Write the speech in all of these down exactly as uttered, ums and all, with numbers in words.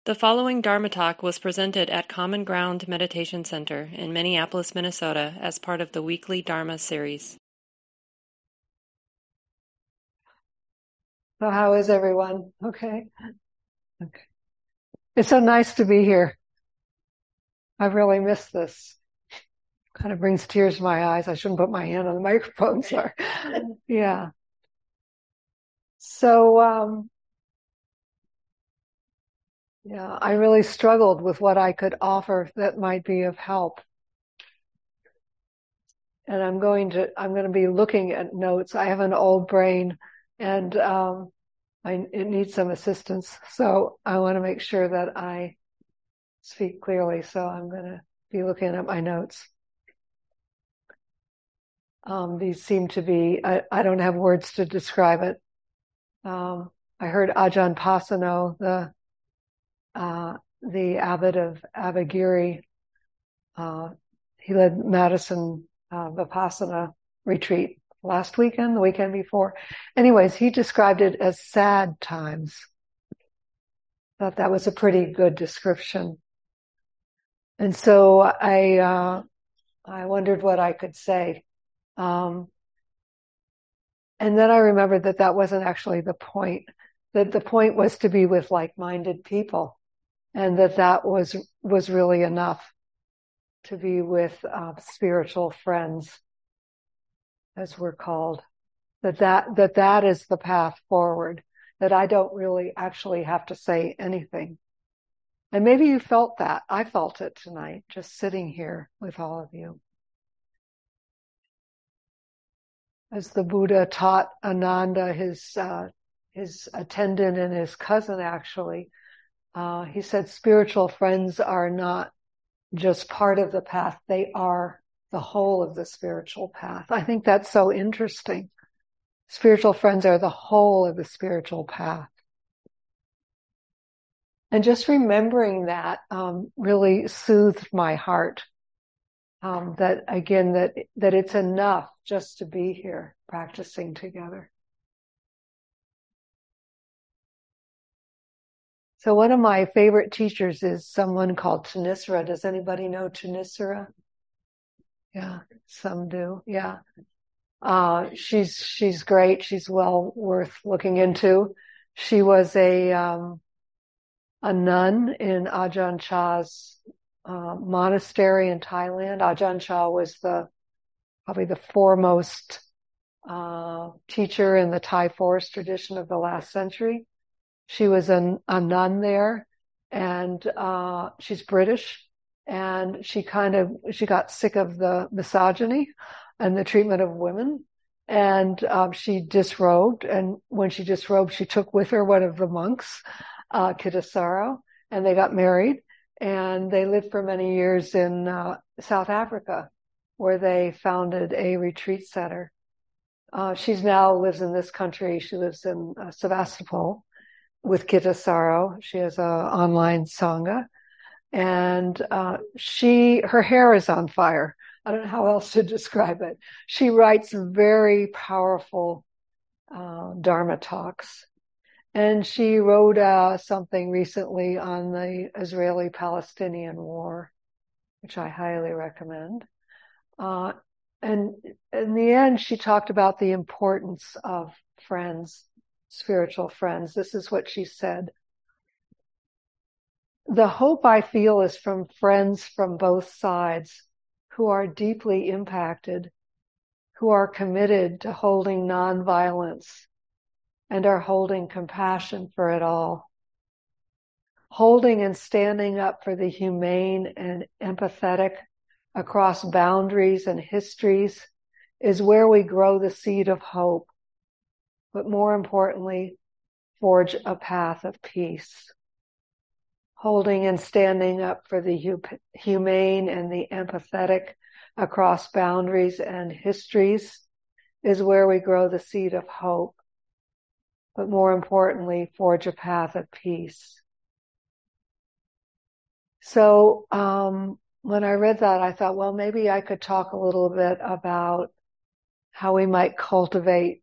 The following Dharma talk was presented at Common Ground Meditation Center in Minneapolis, Minnesota, as part of the weekly Dharma series. So how is everyone? Okay. Okay. It's so nice to be here. I really miss this. Kind of brings tears to my eyes. I shouldn't put my hand on the microphone, sorry. Yeah. So, um, yeah, I really struggled with what I could offer that might be of help. And I'm going to, I'm going to be looking at notes. I have an old brain and, um, I, it needs some assistance. So I want to make sure that I speak clearly. So I'm going to be looking at my notes. Um, these seem to be, I, I don't have words to describe it. Um, I heard Ajahn Pasano, the, uh, the abbot of Abhagiri, uh, he led Madison, uh, Vipassana retreat last weekend, the weekend before. Anyways, he described it as sad times. Thought that was a pretty good description. And so I, uh, I wondered what I could say. Um, and then I remembered that that wasn't actually the point, that the point was to be with like-minded people, and that that was, was really enough to be with uh, spiritual friends, as we're called, that that, that that is the path forward, that I don't really actually have to say anything. And maybe you felt that. I felt it tonight, just sitting here with all of you. As the Buddha taught Ananda, his uh, his attendant and his cousin, actually, uh, he said spiritual friends are not just part of the path, they are the whole of the spiritual path. I think that's so interesting. Spiritual friends are the whole of the spiritual path. And just remembering that um, really soothed my heart. Um, that again, that, that it's enough just to be here practicing together. So one of my favorite teachers is someone called Thanissara. Does anybody know Thanissara? Yeah, some do. Yeah. Uh, she's, she's great. She's well worth looking into. She was a, um, a nun in Ajahn Chah's Uh, monastery in Thailand. Ajahn Chah was the probably the foremost uh, teacher in the Thai forest tradition of the last century. She was a, a nun there, and uh, she's British, and she kind of she got sick of the misogyny and the treatment of women, and um, she disrobed. And when she disrobed, she took with her one of the monks, uh, Kittisaro, and they got married. And they lived for many years in uh, South Africa, where they founded a retreat center. Uh, she's now lives in this country. She lives in uh, Sevastopol with Kittisaro. She has a online sangha, and uh, she her hair is on fire. I don't know how else to describe it. She writes very powerful uh, Dharma talks. And she wrote uh, something recently on the Israeli-Palestinian war, which I highly recommend. Uh, and in the end, she talked about the importance of friends, spiritual friends. This is what she said. The hope I feel is from friends from both sides who are deeply impacted, who are committed to holding nonviolence, and are holding compassion for it all. Holding and standing up for the humane and empathetic across boundaries and histories is where we grow the seed of hope, but more importantly, forge a path of peace. Holding and standing up for the hu- humane and the empathetic across boundaries and histories is where we grow the seed of hope, but more importantly, forge a path of peace. So um, when I read that, I thought, well, maybe I could talk a little bit about how we might cultivate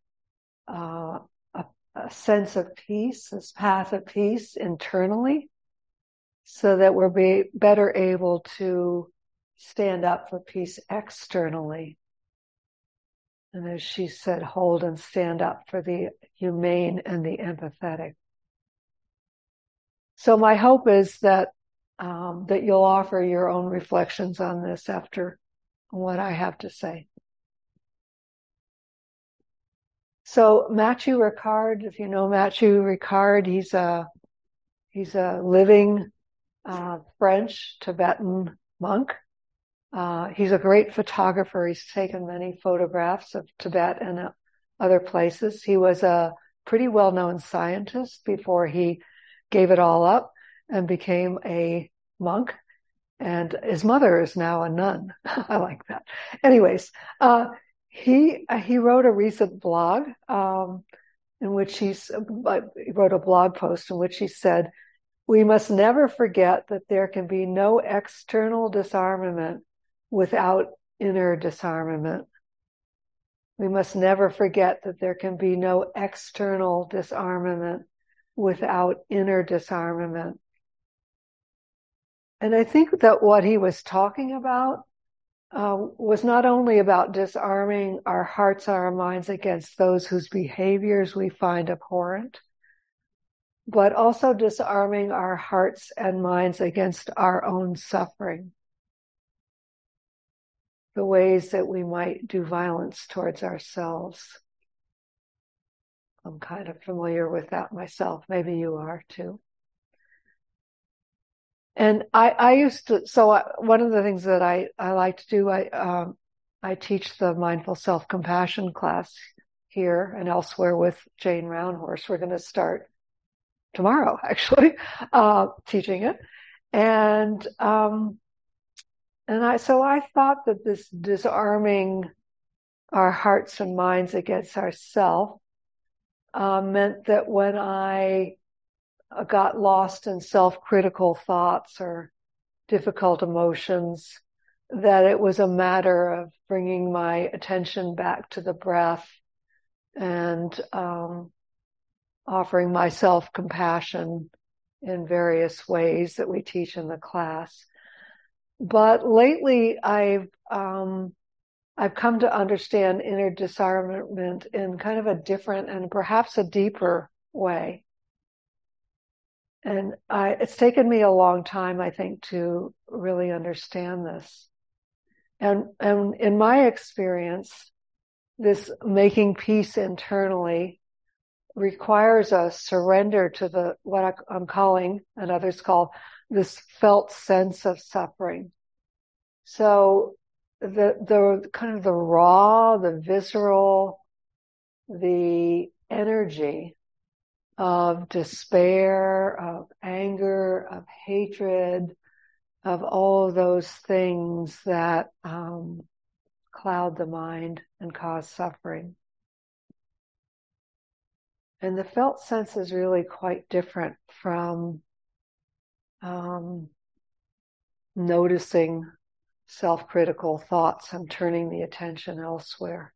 uh, a, a sense of peace, this path of peace internally, so that we're be better able to stand up for peace externally. And as she said, hold and stand up for the humane and the empathetic. So my hope is that um, that you'll offer your own reflections on this after what I have to say. So Matthieu Ricard, if you know Matthieu Ricard, he's a he's a living uh, French Tibetan monk. Uh, he's a great photographer. He's taken many photographs of Tibet and uh, other places. He was a pretty well-known scientist before he gave it all up and became a monk. And his mother is now a nun. I like that. Anyways, uh, he he wrote a recent blog um, in which he's, uh, he wrote a blog post in which he said, "We must never forget that there can be no external disarmament without inner disarmament. We must never forget that there can be no external disarmament without inner disarmament." And I think that what he was talking about uh, was not only about disarming our hearts and our minds against those whose behaviors we find abhorrent, but also disarming our hearts and minds against our own suffering, the ways that we might do violence towards ourselves. I'm kind of familiar with that myself. Maybe you are too. And I, I used to, so I, one of the things that I, I like to do, I, um, I teach the mindful self-compassion class here and elsewhere with Jane Roundhorse. We're going to start tomorrow, actually, uh, teaching it. And, um, and I, so I thought that this disarming our hearts and minds against ourself, uh, meant that when I got lost in self-critical thoughts or difficult emotions, that it was a matter of bringing my attention back to the breath and um, offering myself compassion in various ways that we teach in the class. But lately, I've um, I've come to understand inner disarmament in kind of a different and perhaps a deeper way. And I, it's taken me a long time, I think, to really understand this. And, and in my experience, this making peace internally requires a surrender to the, what I, I'm calling, and others call, this felt sense of suffering. So the, the kind of the raw, the visceral, the energy of despair, of anger, of hatred, of all of those things that um, cloud the mind and cause suffering. And the felt sense is really quite different from um, noticing self-critical thoughts and turning the attention elsewhere.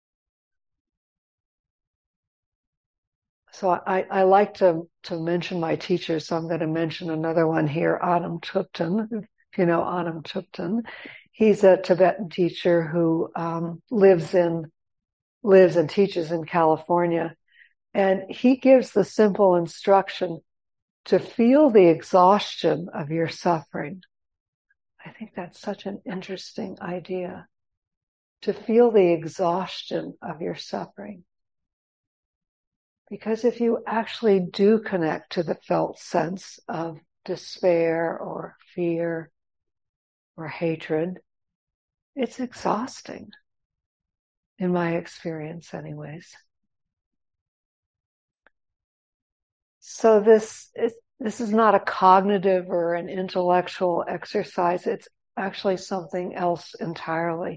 So I, I like to, to mention my teachers, so I'm going to mention another one here, Anam Thupten. If you know Anam Thupten, he's a Tibetan teacher who um, lives in lives and teaches in California, and he gives the simple instruction to feel the exhaustion of your suffering. I think that's such an interesting idea, to feel the exhaustion of your suffering. Because if you actually do connect to the felt sense of despair or fear or hatred, it's exhausting, in my experience anyways. So this is, this is not a cognitive or an intellectual exercise. It's actually something else entirely.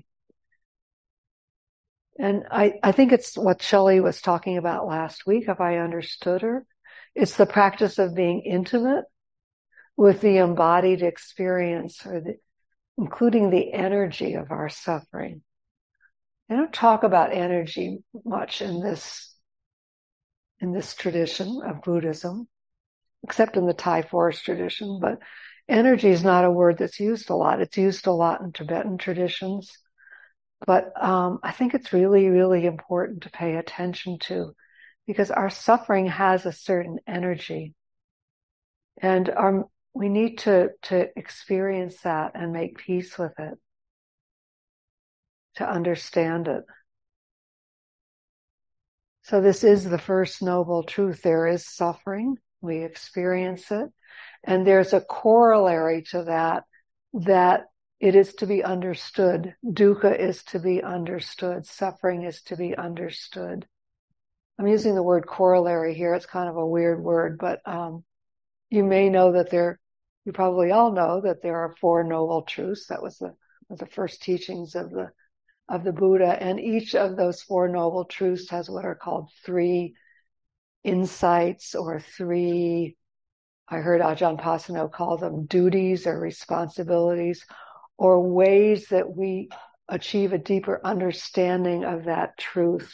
And I, I think it's what Shelley was talking about last week, if I understood her. It's the practice of being intimate with the embodied experience, or the, including the energy of our suffering. I don't talk about energy much in this, in this tradition of Buddhism. except in the Thai forest tradition. But energy is not a word that's used a lot. It's used a lot in Tibetan traditions. But um, I think it's really, really important to pay attention to, because our suffering has a certain energy. And our, we need to, to experience that and make peace with it, to understand it. So this is the first noble truth. There is suffering. We experience it. And there's a corollary to that, that it is to be understood. Dukkha is to be understood. Suffering is to be understood. I'm using the word corollary here. It's kind of a weird word, but um, you may know that there, you probably all know that there are four noble truths. That was the, was the first teachings of the of the Buddha, and each of those four noble truths has what are called three insights, or three, I heard Ajahn Pasanno call them duties or responsibilities, or ways that we achieve a deeper understanding of that truth.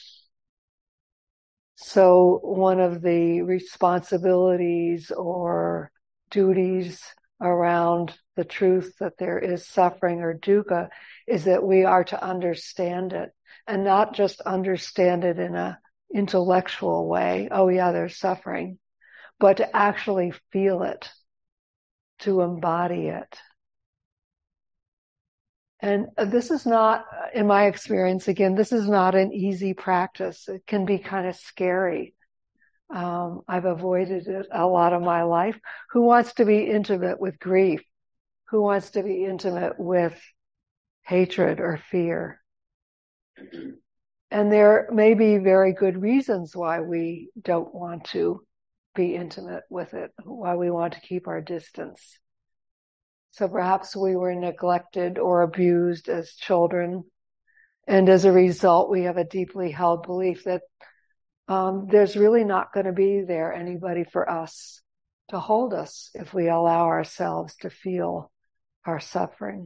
So one of the responsibilities or duties around the truth that there is suffering or dukkha is that we are to understand it, and not just understand it in a intellectual way. Oh yeah, there's suffering, but to actually feel it, to embody it. And this is not, in my experience, again, this is not an easy practice. It can be kind of scary. Um, I've avoided it a lot of my life. Who wants to be intimate with grief? Who wants to be intimate with hatred or fear? And there may be very good reasons why we don't want to be intimate with it, why we want to keep our distance. So perhaps we were neglected or abused as children, and as a result, we have a deeply held belief that um, there's really not going to be there anybody for us to hold us if we allow ourselves to feel our suffering.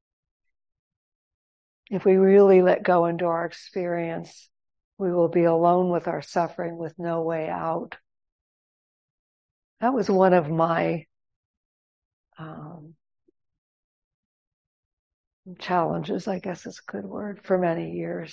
If we really let go into our experience, we will be alone with our suffering with no way out. That was one of my um, challenges, I guess is a good word, for many years.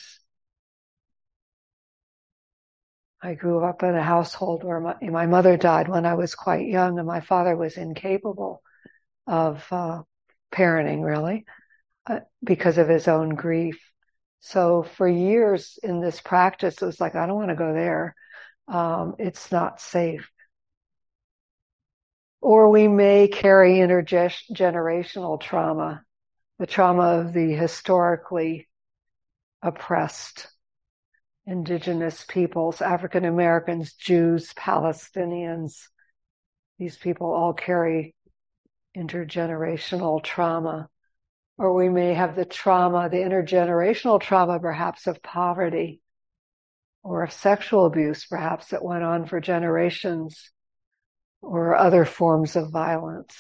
I grew up in a household where my, my mother died when I was quite young, and my father was incapable of uh, parenting, really, uh, because of his own grief. So for years in this practice, it was like, I don't want to go there. Um, it's not safe. Or we may carry intergenerational trauma, the trauma of the historically oppressed indigenous peoples, African Americans, Jews, Palestinians. These people all carry intergenerational trauma. Or we may have the trauma, the intergenerational trauma perhaps of poverty, or of sexual abuse perhaps that went on for generations, or other forms of violence.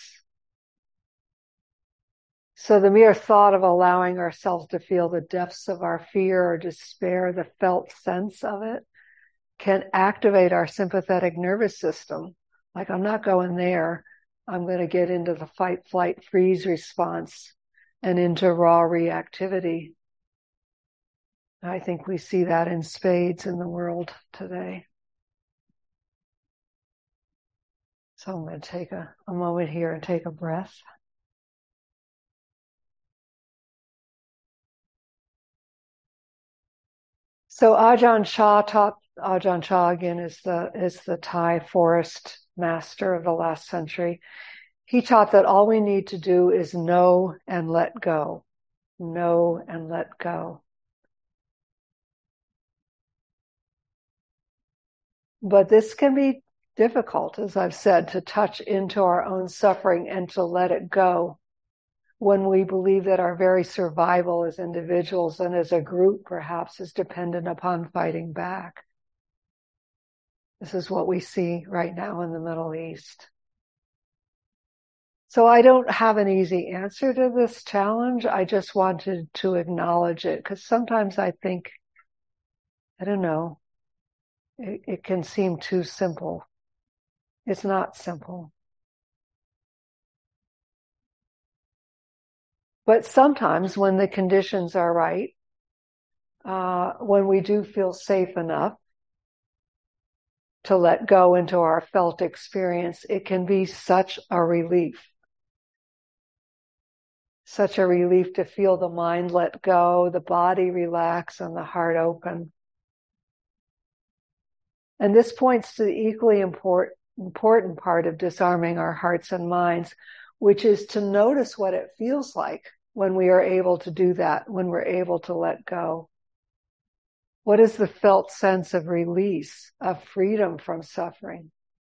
So the mere thought of allowing ourselves to feel the depths of our fear or despair, the felt sense of it, can activate our sympathetic nervous system. Like, I'm not going there. I'm going to get into the fight, flight, freeze response and into raw reactivity. I think we see that in spades in the world today. So I'm going to take a, a moment here and take a breath. So Ajahn Chah taught, Ajahn Chah again is the, is the Thai forest master of the last century. He taught that all we need to do is know and let go. Know and let go. But this can be difficult, as I've said, to touch into our own suffering and to let it go when we believe that our very survival as individuals and as a group perhaps is dependent upon fighting back. This is what we see right now in the Middle East. So I don't have an easy answer to this challenge. I just wanted to acknowledge it, because sometimes I think, I don't know, it, it can seem too simple. It's not simple. But sometimes when the conditions are right, uh, when we do feel safe enough to let go into our felt experience, it can be such a relief. Such a relief to feel the mind let go, the body relax, and the heart open. And this points to the equally important, important part of disarming our hearts and minds, which is to notice what it feels like when we are able to do that, when we're able to let go. What is the felt sense of release, of freedom from suffering?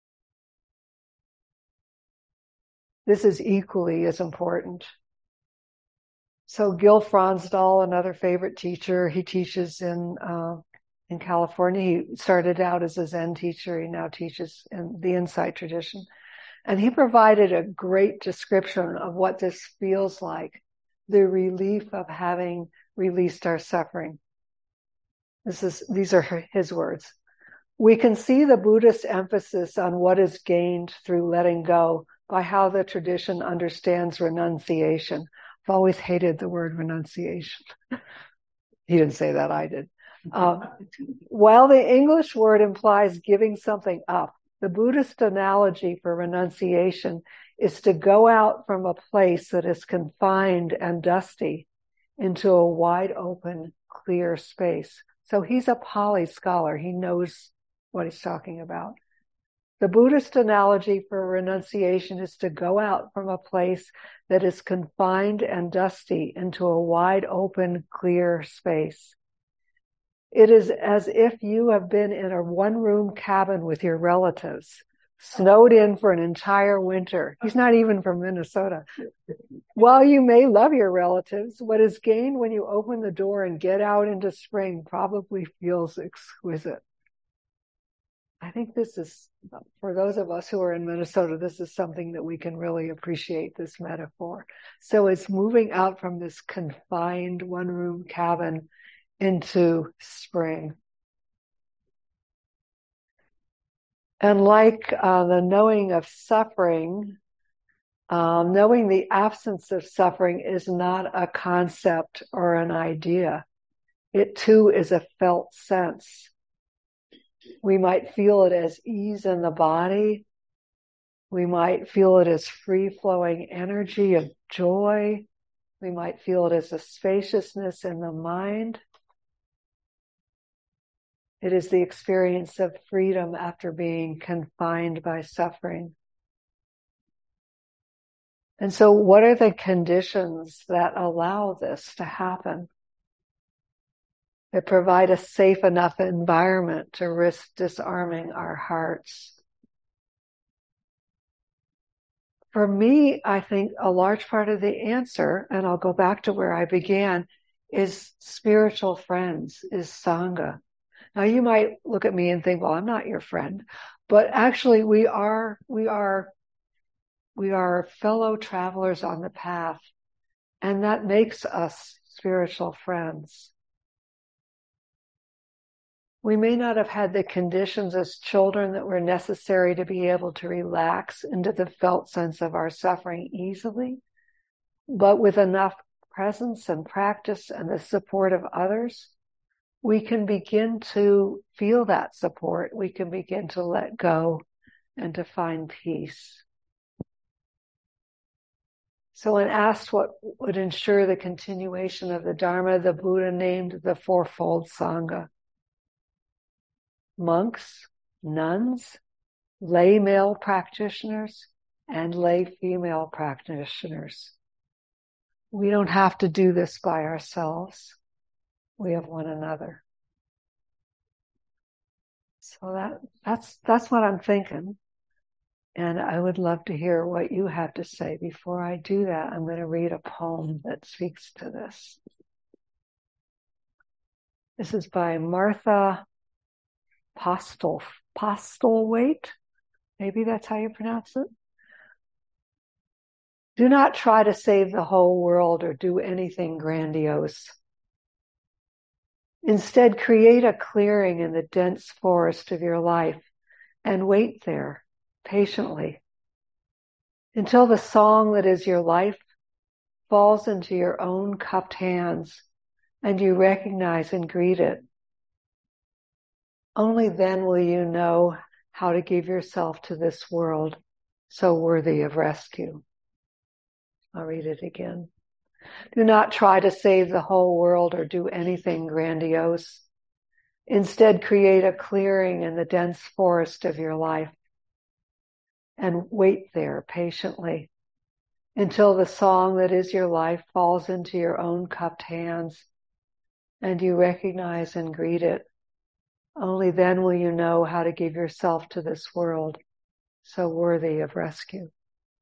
This is equally as important. So Gil Fronsdal, another favorite teacher, he teaches in uh, in California. He started out as a Zen teacher. He now teaches in the Insight tradition. And he provided a great description of what this feels like, the relief of having released our suffering. This is, these are his words. We can see the Buddhist emphasis on what is gained through letting go by how the tradition understands renunciation. I've always hated the word renunciation. He didn't say that, I did. Um, while the English word implies giving something up, the Buddhist analogy for renunciation is to go out from a place that is confined and dusty into a wide open, clear space. So he's a Pali scholar. He knows what he's talking about. The Buddhist analogy for renunciation is to go out from a place that is confined and dusty into a wide open, clear space. It is as if you have been in a one-room cabin with your relatives, snowed in for an entire winter. He's not even from Minnesota. While you may love your relatives, what is gained when you open the door and get out into spring probably feels exquisite. I think this is, for those of us who are in Minnesota, this is something that we can really appreciate, this metaphor. So it's moving out from this confined one-room cabin into spring. And like uh, the knowing of suffering, um, knowing the absence of suffering is not a concept or an idea. It too is a felt sense. We might feel it as ease in the body. We might feel it as free-flowing energy of joy. We might feel it as a spaciousness in the mind. It is the experience of freedom after being confined by suffering. And so what are the conditions that allow this to happen? That provide a safe enough environment to risk disarming our hearts? For me, I think a large part of the answer, and I'll go back to where I began, is spiritual friends, is Sangha. Now you might look at me and think, well, I'm not your friend, but actually we are, we are, we are fellow travelers on the path, and that makes us spiritual friends. We may not have had the conditions as children that were necessary to be able to relax into the felt sense of our suffering easily, but with enough presence and practice and the support of others, we can begin to feel that support. We can begin to let go and to find peace. So when asked what would ensure the continuation of the Dharma, the Buddha named the fourfold Sangha. Monks, nuns, lay male practitioners, and lay female practitioners. We don't have to do this by ourselves. We have one another. So that, that's, that's what I'm thinking. And I would love to hear what you have to say. Before I do that, I'm going to read a poem that speaks to this. This is by Martha Postle, Postlethwaite. Maybe that's how you pronounce it. Do not try to save the whole world or do anything grandiose. Instead, create a clearing in the dense forest of your life and wait there patiently, until the song that is your life falls into your own cupped hands and you recognize and greet it. Only then will you know how to give yourself to this world so worthy of rescue. I'll read it again. Do not try to save the whole world or do anything grandiose. Instead, create a clearing in the dense forest of your life and wait there patiently until the song that is your life falls into your own cupped hands and you recognize and greet it. Only then will you know how to give yourself to this world so worthy of rescue.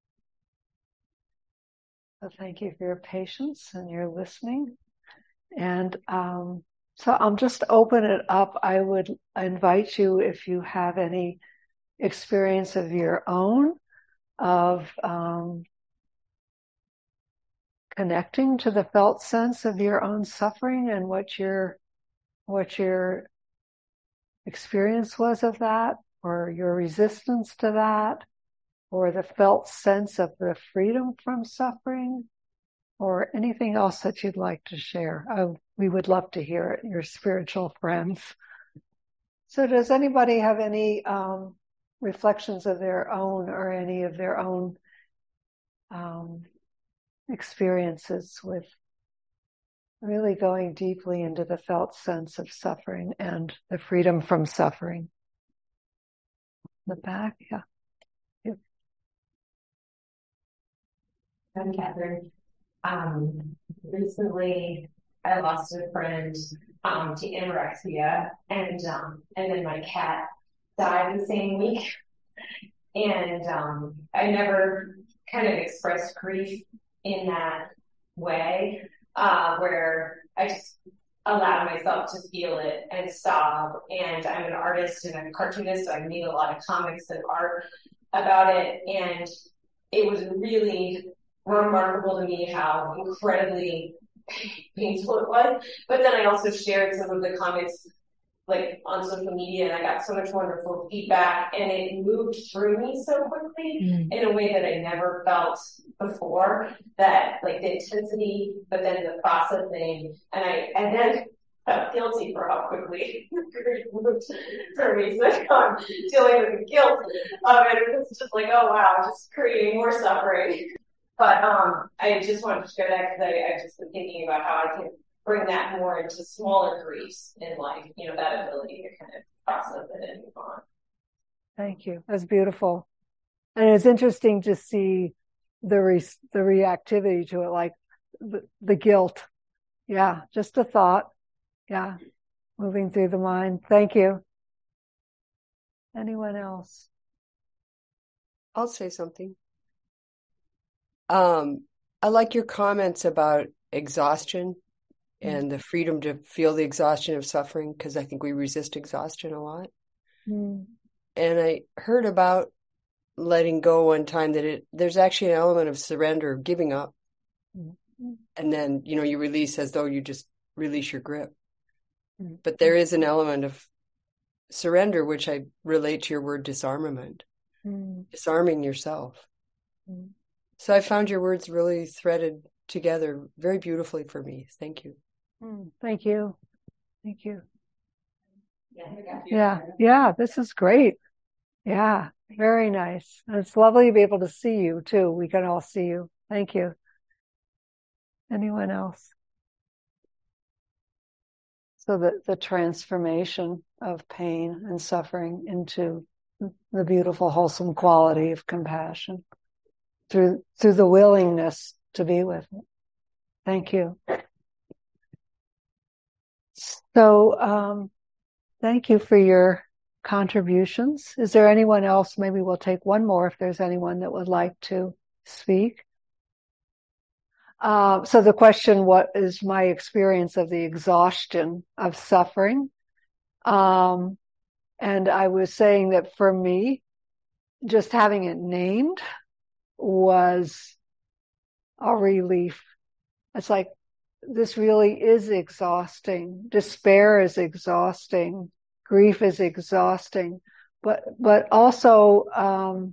So thank you for your patience and your listening. And um, so I'll just open it up. I would invite you, if you have any experience of your own, of um, connecting to the felt sense of your own suffering and what your what your experience was of that, or your resistance to that, or the felt sense of the freedom from suffering, or anything else that you'd like to share. I, we would love to hear it, your spiritual friends. So does anybody have any um, reflections of their own or any of their own um, experiences with really going deeply into the felt sense of suffering and the freedom from suffering? The back, yeah. yeah. I'm Catherine. Um, recently, I lost a friend um, to anorexia, and um, and then my cat died the same week. And um, I never kind of expressed grief in that way, uh, where I just allowed myself to feel it and sob. And I'm an artist and a cartoonist, so I made a lot of comics and art about it. And it was really remarkable to me how incredibly painful it was. But then I also shared some of the comics like on social media, and I got so much wonderful feedback, and it moved through me so quickly mm. in a way that I never felt before. That like the intensity, but then the processing, and I and then felt guilty for how quickly it moved for me. So I'm dealing with the guilt of it. It's just like, oh wow, just creating more suffering. But um, I just wanted to share that because I've just been thinking about how I can bring that more into smaller griefs in life, you know, that ability to kind of process it and move on. Thank you. That's beautiful. And it's interesting to see the re- the reactivity to it, like the, the guilt. Yeah, just a thought. Yeah, moving through the mind. Thank you. Anyone else? I'll say something. Um, I like your comments about exhaustion and the freedom to feel the exhaustion of suffering, because I think we resist exhaustion a lot. Mm. And I heard about letting go one time, that it there's actually an element of surrender, giving up. Mm. And then, you know, you release as though you just release your grip. Mm. But there is an element of surrender, which I relate to your word disarmament, mm. disarming yourself. Mm. So I found your words really threaded together very beautifully for me. Thank you. Mm, thank you. Thank you. Yeah, yeah, yeah, this is great. Yeah, very nice. And it's lovely to be able to see you too. We can all see you. Thank you. Anyone else? So the, the transformation of pain and suffering into the beautiful, wholesome quality of compassion through through the willingness to be with it. Thank you. So, um, thank you for your contributions. Is there anyone else? Maybe we'll take one more if there's anyone that would like to speak. Uh, so the question, what is my experience of the exhaustion of suffering? Um, and I was saying that for me, just having it named was a relief. It's like, this really is exhausting. Despair is exhausting. Grief is exhausting. but but also um,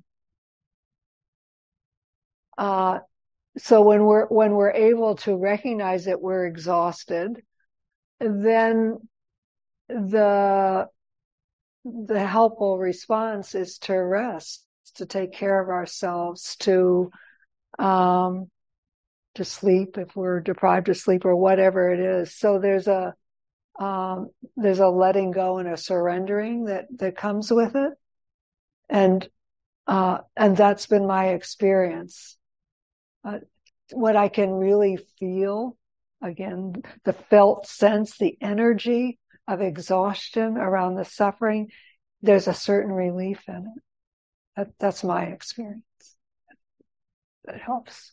uh, so when we're when we're able to recognize that we're exhausted, then the the helpful response is to rest, to take care of ourselves, to um, to sleep if we're deprived of sleep or whatever it is. So there's a um, there's a letting go and a surrendering that that comes with it, and uh, and that's been my experience. Uh, what I can really feel, again, the felt sense, the energy of exhaustion around the suffering, there's a certain relief in it. That, that's my experience. That helps.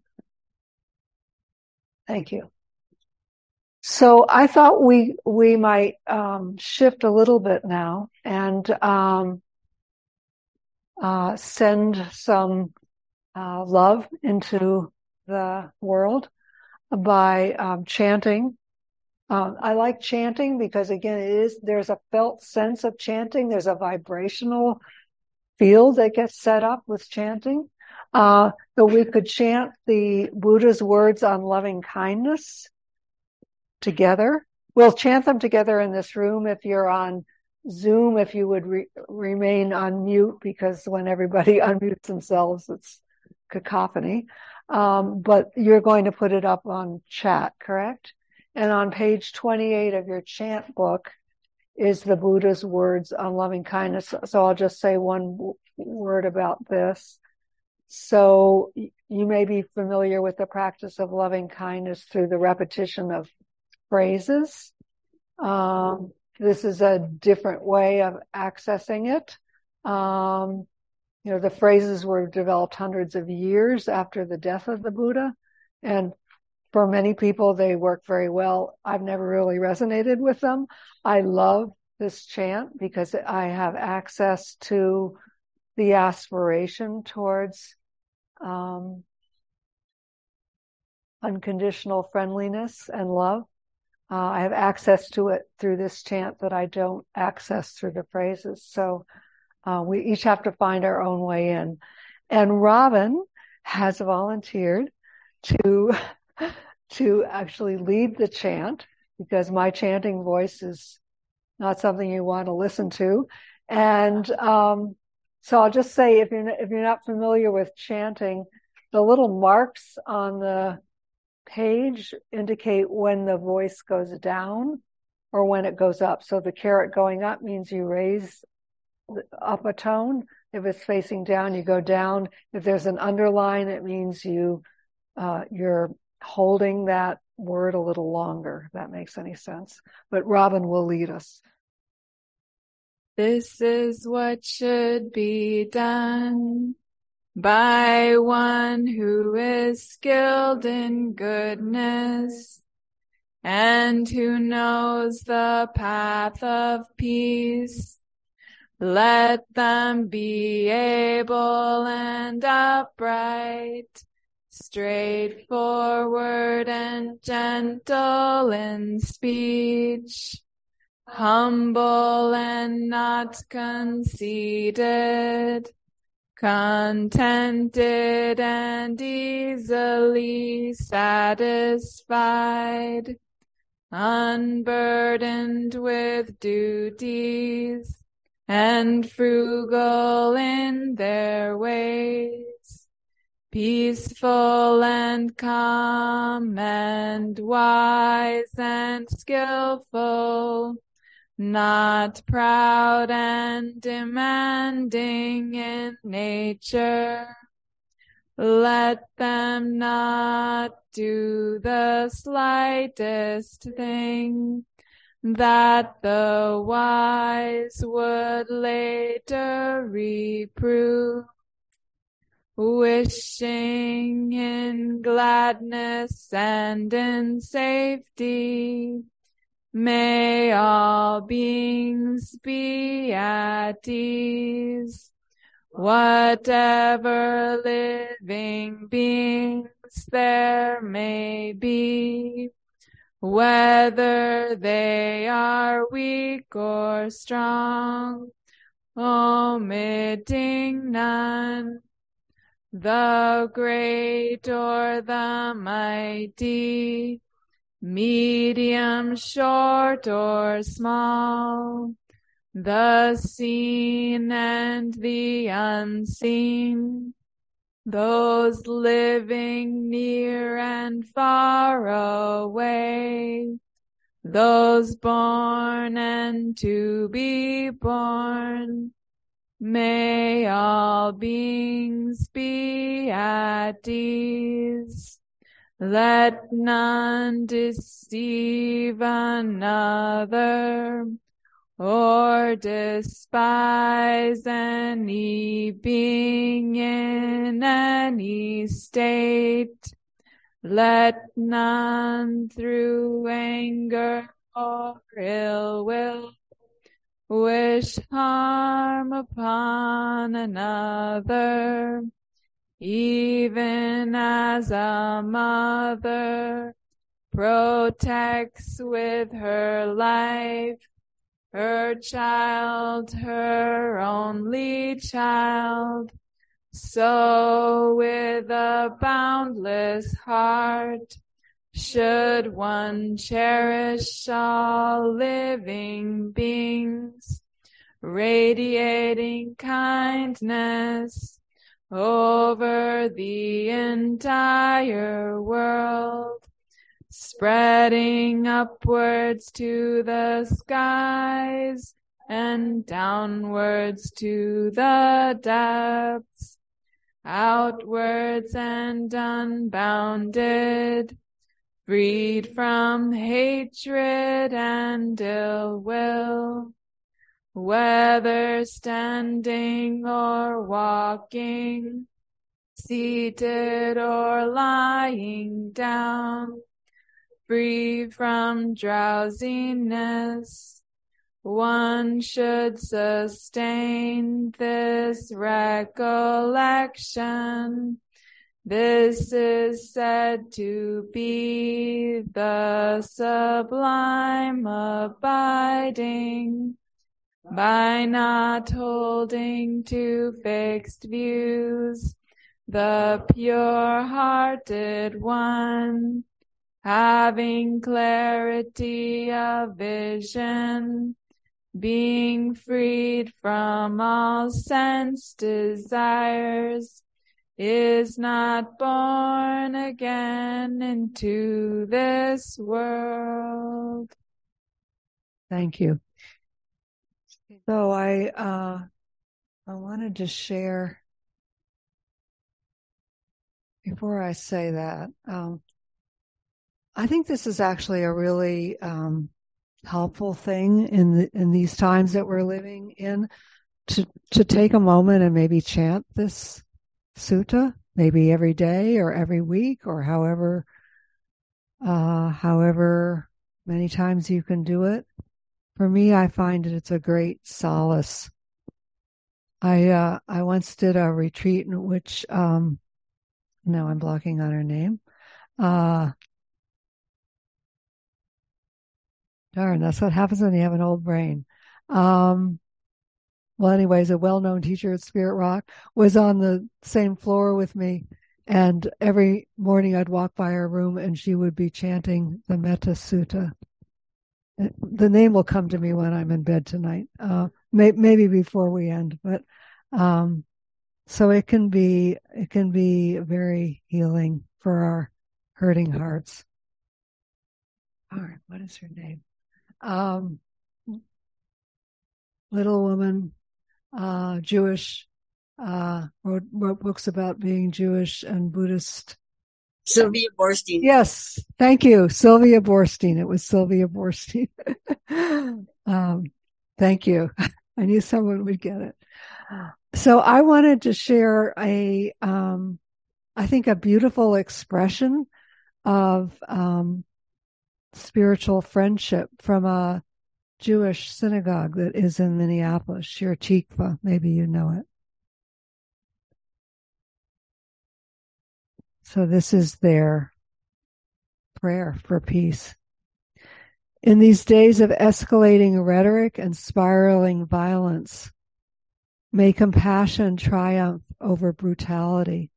Thank you. So I thought we we might um, shift a little bit now and um, uh, send some uh, love into the world by um, chanting. Um, I like chanting because, again, it is there's a felt sense of chanting. There's a vibrational field that gets set up with chanting. Uh, so we could chant the Buddha's words on loving kindness together. We'll chant them together in this room. If you're on Zoom, if you would re- remain on mute, because when everybody unmutes themselves, it's cacophony. Um, but you're going to put it up on chat, correct? And on page twenty-eight of your chant book is the Buddha's words on loving kindness. So I'll just say one w- word about this. So you may be familiar with the practice of loving kindness through the repetition of phrases. Um, this is a different way of accessing it. Um, you know, the phrases were developed hundreds of years after the death of the Buddha. And for many people, they work very well. I've never really resonated with them. I love this chant because I have access to the aspiration towards um, unconditional friendliness and love. Uh, I have access to it through this chant that I don't access through the phrases. So uh, we each have to find our own way in. And Robin has volunteered to to actually lead the chant, because my chanting voice is not something you want to listen to. And um, so I'll just say, if you're if you're not familiar with chanting, the little marks on the page indicate when the voice goes down or when it goes up. So the caret going up means you raise up a tone. If it's facing down, you go down. If there's an underline, it means you uh, you're holding that word a little longer, if that makes any sense. But Robin will lead us. This is what should be done by one who is skilled in goodness and who knows the path of peace. Let them be able and upright, straightforward and gentle in speech, humble and not conceited, contented and easily satisfied, unburdened with duties, and frugal in their ways, peaceful and calm and wise and skillful, not proud and demanding in nature. Let them not do the slightest thing that the wise would later reprove, wishing in gladness and in safety. May all beings be at ease. Whatever living beings there may be, whether they are weak or strong, omitting none, the great or the mighty, medium, short, or small, the seen and the unseen, those living near and far away, those born and to be born. May all beings be at ease. Let none deceive another, or despise any being in any state. Let none through anger or ill will wish harm upon another, even as a mother protects with her life her child, her only child. So with a boundless heart should one cherish all living beings, radiating kindness over the entire world, spreading upwards to the skies and downwards to the depths, outwards and unbounded, freed from hatred and ill will, whether standing or walking, seated or lying down, free from drowsiness. One should sustain this recollection. This is said to be the sublime abiding, by not holding to fixed views, the pure-hearted one, having clarity of vision, being freed from all sense desires, is not born again into this world. Thank you. So I, uh, I wanted to share, before I say that, um, I think this is actually a really, um, helpful thing in the, in these times that we're living in, to, to take a moment and maybe chant this sutta, maybe every day or every week or however, uh, however many times you can do it. For me, I find that it's a great solace. I, uh, I once did a retreat in which, um, now I'm blocking on her name. Uh, darn, that's what happens when you have an old brain. Um, well, anyways, a well-known teacher at Spirit Rock was on the same floor with me. And every morning I'd walk by her room and she would be chanting the Metta Sutta. The name will come to me when I'm in bed tonight, uh, may, maybe before we end. But um, so it can be it can be very healing for our hurting hearts. All right, what is her name? Um, little woman, uh, Jewish, uh, wrote, wrote books about being Jewish and Buddhist. Sylvia Boorstein. Yes, thank you, Sylvia Boorstein. It was Sylvia Boorstein. um, thank you. I knew someone would get it. So I wanted to share a, um, I think, a beautiful expression of um, spiritual friendship from a Jewish synagogue that is in Minneapolis, Shir Tikva. Maybe you know it. So this is their prayer for peace. In these days of escalating rhetoric and spiraling violence, May compassion triumph over brutality.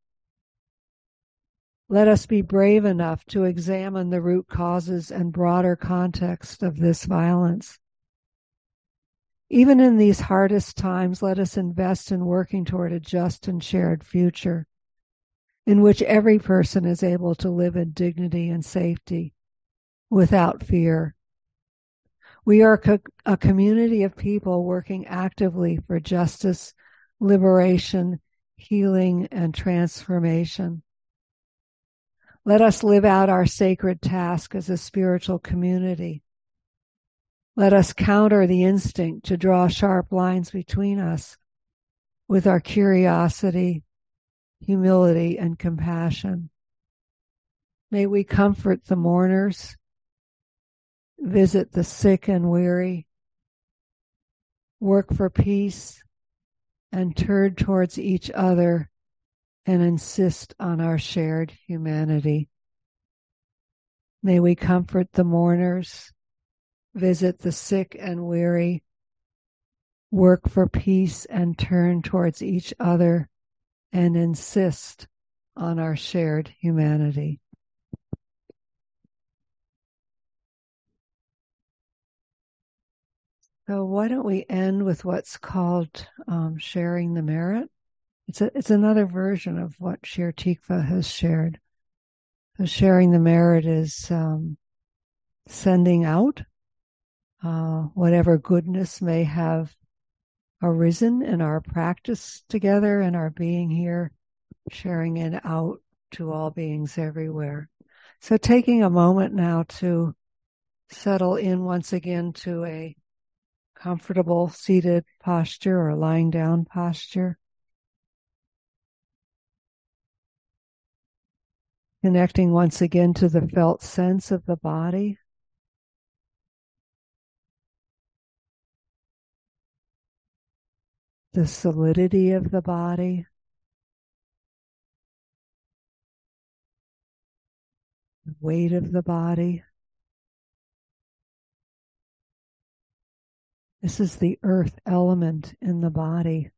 Let us be brave enough to examine the root causes and broader context of this violence. Even in these hardest times, let us invest in working toward a just and shared future in which every person is able to live in dignity and safety without fear. We are co- a community of people working actively for justice, liberation, healing, and transformation. Let us live out our sacred task as a spiritual community. Let us counter the instinct to draw sharp lines between us with our curiosity, humility, and compassion. May we comfort the mourners, visit the sick and weary, work for peace, and turn towards each other and insist on our shared humanity. May we comfort the mourners, visit the sick and weary, work for peace and turn towards each other and insist on our shared humanity. So why don't we end with what's called um, sharing the merit? It's a, it's another version of what Shir Tikva has shared. So sharing the merit is um, sending out uh, whatever goodness may have arisen in our practice together and our being here, sharing it out to all beings everywhere. So taking a moment now to settle in once again to a comfortable seated posture or lying down posture. Connecting once again to the felt sense of the body. The solidity of the body. The weight of the body. This is the earth element in the body.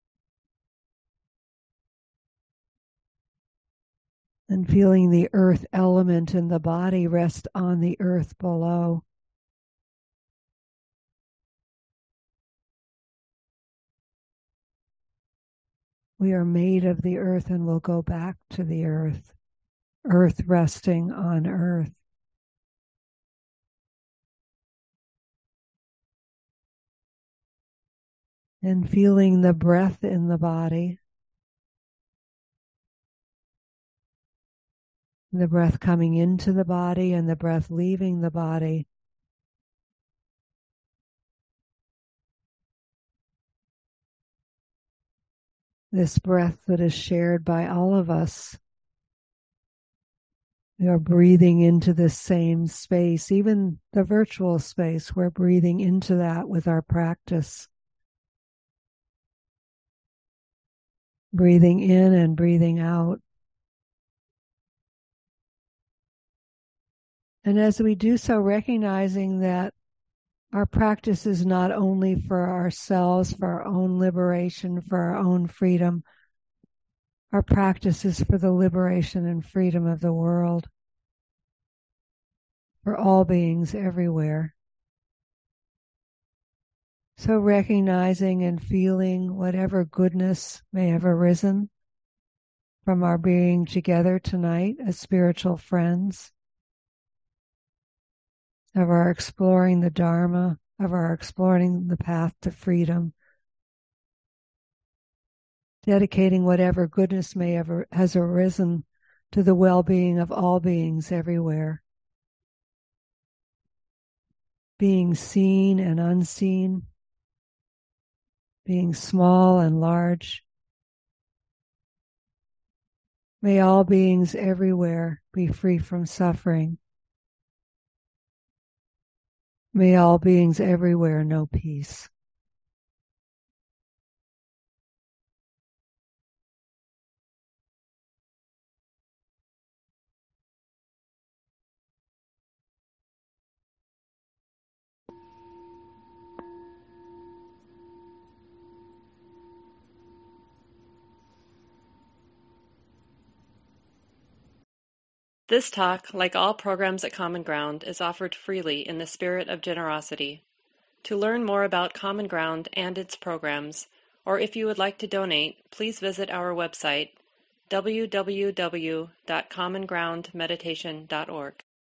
And feeling the earth element in the body rest on the earth below. We are made of the earth and will go back to the earth. Earth resting on earth. And feeling the breath in the body. The breath coming into the body and the breath leaving the body. This breath that is shared by all of us. We are breathing into this same space, even the virtual space. We're breathing into that with our practice. Breathing in and breathing out. And as we do so, recognizing that our practice is not only for ourselves, for our own liberation, for our own freedom. Our practice is for the liberation and freedom of the world, for all beings everywhere. So recognizing and feeling whatever goodness may have arisen from our being together tonight as spiritual friends, of our exploring the Dharma, of our exploring the path to freedom, dedicating whatever goodness may have has arisen to the well-being of all beings everywhere, being seen and unseen, being small and large. May all beings everywhere be free from suffering. May all beings everywhere know peace. This talk, like all programs at Common Ground, is offered freely in the spirit of generosity. To learn more about Common Ground and its programs, or if you would like to donate, please visit our website, w w w dot common ground meditation dot org.